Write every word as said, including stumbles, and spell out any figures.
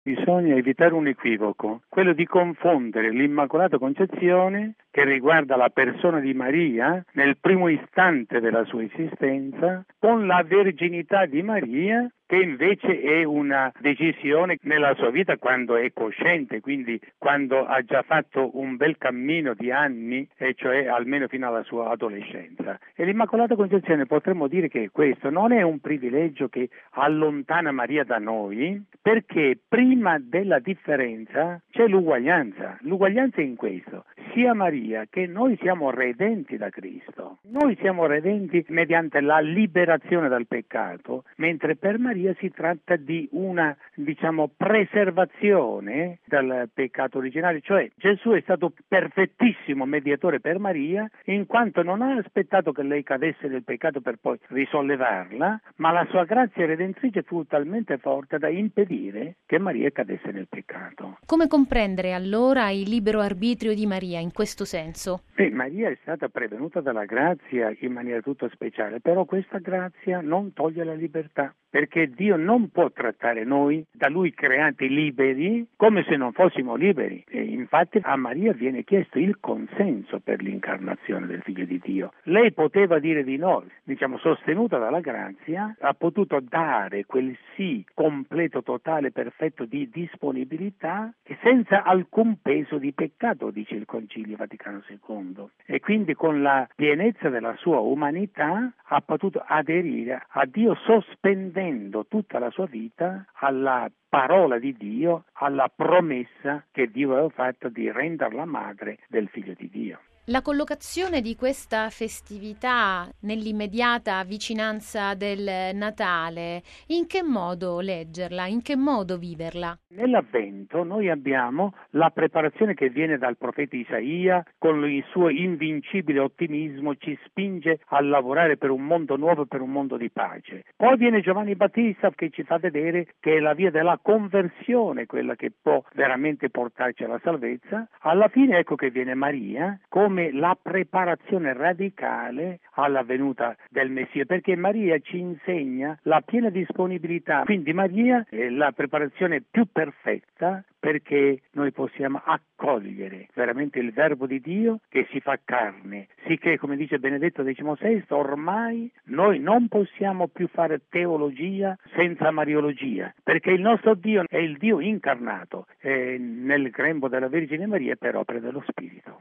Bisogna evitare un equivoco, quello di confondere l'Immacolata Concezione, che riguarda la persona di Maria nel primo istante della sua esistenza, con la verginità di Maria, che invece è una decisione nella sua vita quando è cosciente, quindi quando ha già fatto un bel cammino di anni, e cioè almeno fino alla sua adolescenza. E l'Immacolata Concezione potremmo dire che questo non è un privilegio che allontana Maria da noi, perché prima della differenza c'è l'uguaglianza. L'uguaglianza è in questo: sia Maria che noi siamo redenti da Cristo. Noi siamo redenti mediante la liberazione dal peccato, mentre per Maria si tratta di una, diciamo, preservazione dal peccato originale, cioè Gesù è stato perfettissimo mediatore per Maria, in quanto non ha aspettato che lei cadesse nel peccato per poi risollevarla, ma la sua grazia redentrice fu talmente forte da impedire che Maria cadesse nel peccato. Come comprendere allora il libero arbitrio di Maria in questo senso? Beh, Maria è stata prevenuta dalla grazia in maniera tutto speciale, però questa grazia non toglie la libertà, perché Dio non può trattare noi, da Lui creati liberi, come se non fossimo liberi. E infatti a Maria viene chiesto il consenso per l'incarnazione del Figlio di Dio. Lei poteva dire di no, diciamo, sostenuta dalla grazia, ha potuto dare quel sì completo, totale, perfetto di disponibilità e senza alcun peso di peccato, dice il Concilio Vaticano secondo. E quindi con la pienezza della sua umanità ha potuto aderire a Dio, sospendendo tutta la sua vita alla parola di Dio, alla promessa che Dio aveva fatto di renderla madre del Figlio di Dio. La collocazione di questa festività nell'immediata vicinanza del Natale, in che modo leggerla, in che modo viverla? Nell'Avvento noi abbiamo la preparazione che viene dal profeta Isaia, con il suo invincibile ottimismo ci spinge a lavorare per un mondo nuovo, per un mondo di pace. Poi viene Giovanni Battista che ci fa vedere che è la via della conversione quella che può veramente portarci alla salvezza. Alla fine ecco che viene Maria come la preparazione radicale alla venuta del Messia, perché Maria ci insegna la piena disponibilità. Quindi Maria è la preparazione più perfetta perché noi possiamo accogliere veramente il Verbo di Dio che si fa carne, sicché, come dice Benedetto diciassette, ormai noi non possiamo più fare teologia senza mariologia, perché il nostro Dio è il Dio incarnato, è nel grembo della Vergine Maria per opera dello Spirito.